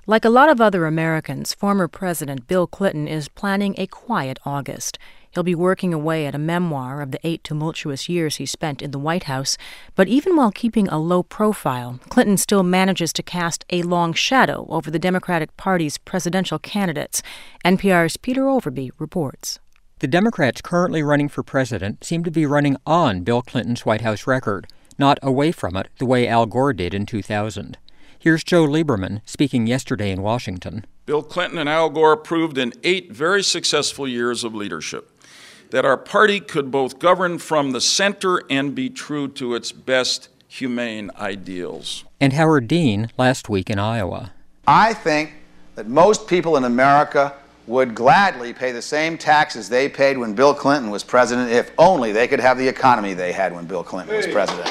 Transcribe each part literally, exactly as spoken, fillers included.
Like a lot of other Americans, former President Bill Clinton is planning a quiet August. He'll be working away at a memoir of the eight tumultuous years he spent in the White House. But even while keeping a low profile, Clinton still manages to cast a long shadow over the Democratic Party's presidential candidates. N P R's Peter Overby reports. The Democrats currently running for president seem to be running on Bill Clinton's White House record, not away from it the way Al Gore did in two thousand. Here's Joe Lieberman speaking yesterday in Washington. Bill Clinton and Al Gore proved in eight very successful years of leadership that our party could both govern from the center and be true to its best humane ideals. And Howard Dean last week in Iowa. I think that most people in America would gladly pay the same taxes they paid when Bill Clinton was president if only they could have the economy they had when Bill Clinton was president.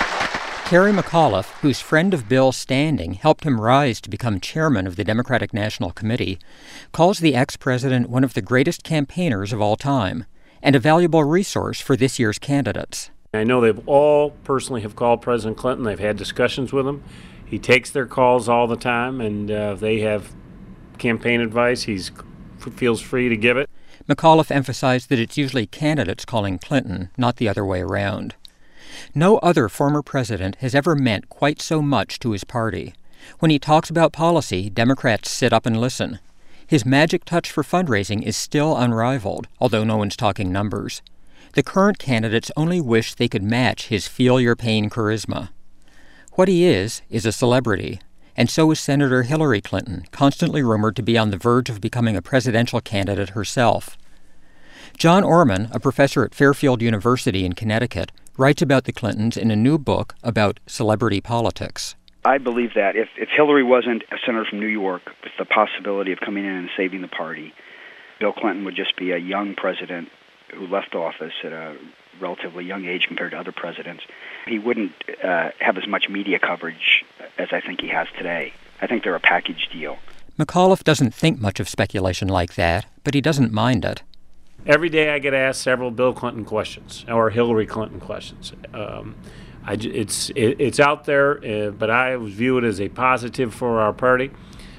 Terry McAuliffe, whose friend of Bill's standing helped him rise to become chairman of the Democratic National Committee, calls the ex-president one of the greatest campaigners of all time and a valuable resource for this year's candidates. I know they've all personally have called President Clinton. They've had discussions with him. He takes their calls all the time, and uh, if they have campaign advice, he feels free to give it. McAuliffe emphasized that it's usually candidates calling Clinton, not the other way around. No other former president has ever meant quite so much to his party. When he talks about policy, Democrats sit up and listen. His magic touch for fundraising is still unrivaled, although no one's talking numbers. The current candidates only wish they could match his feel-your-pain charisma. What he is, is a celebrity, and so is Senator Hillary Clinton, constantly rumored to be on the verge of becoming a presidential candidate herself. John Orman, a professor at Fairfield University in Connecticut, writes about the Clintons in a new book about celebrity politics. I believe that if, if Hillary wasn't a senator from New York with the possibility of coming in and saving the party, Bill Clinton would just be a young president who left office at a relatively young age compared to other presidents. He wouldn't uh, have as much media coverage as I think he has today. I think they're a package deal. McAuliffe doesn't think much of speculation like that, but he doesn't mind it. Every day I get asked several Bill Clinton questions or Hillary Clinton questions. Um, I, it's it, it's out there, uh, but I view it as a positive for our party.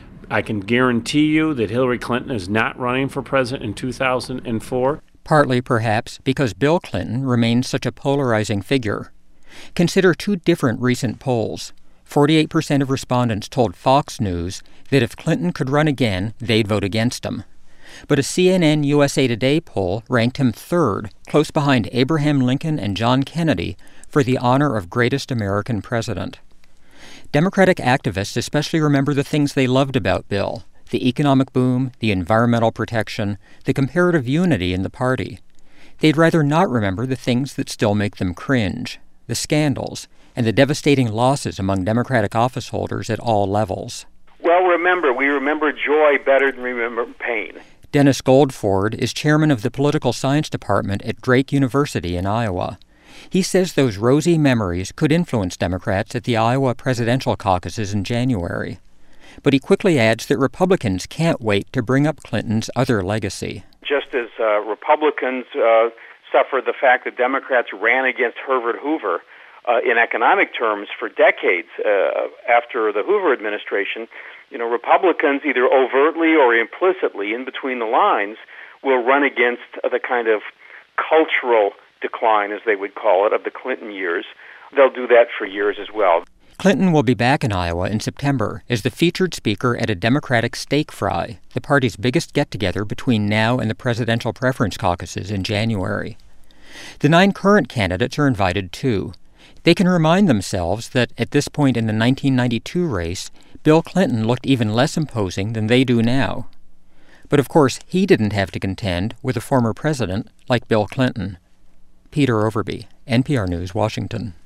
I can guarantee you that Hillary Clinton is not running for president in two thousand four. Partly, perhaps, because Bill Clinton remains such a polarizing figure. Consider two different recent polls. forty-eight percent of respondents told Fox News that if Clinton could run again, they'd vote against him. But a C N N U S A Today poll ranked him third, close behind Abraham Lincoln and John Kennedy, for the honor of greatest American president. Democratic activists especially remember the things they loved about Bill: the economic boom, the environmental protection, the comparative unity in the party. They'd rather not remember the things that still make them cringe: the scandals and the devastating losses among Democratic office holders at all levels. Well, remember, we remember joy better than we remember pain. Dennis Goldford is chairman of the Political Science Department at Drake University in Iowa. He says those rosy memories could influence Democrats at the Iowa presidential caucuses in January. But he quickly adds that Republicans can't wait to bring up Clinton's other legacy. Just as uh, Republicans uh, suffered the fact that Democrats ran against Herbert Hoover uh, in economic terms for decades uh, after the Hoover administration, you know, Republicans either overtly or implicitly, in between the lines, will run against the kind of cultural decline, as they would call it, of the Clinton years. They'll do that for years as well. Clinton will be back in Iowa in September as the featured speaker at a Democratic steak fry, the party's biggest get-together between now and the presidential preference caucuses in January. The nine current candidates are invited, too. They can remind themselves that at this point in the nineteen ninety-two race, Bill Clinton looked even less imposing than they do now. But of course, he didn't have to contend with a former president like Bill Clinton. Peter Overby, N P R News, Washington.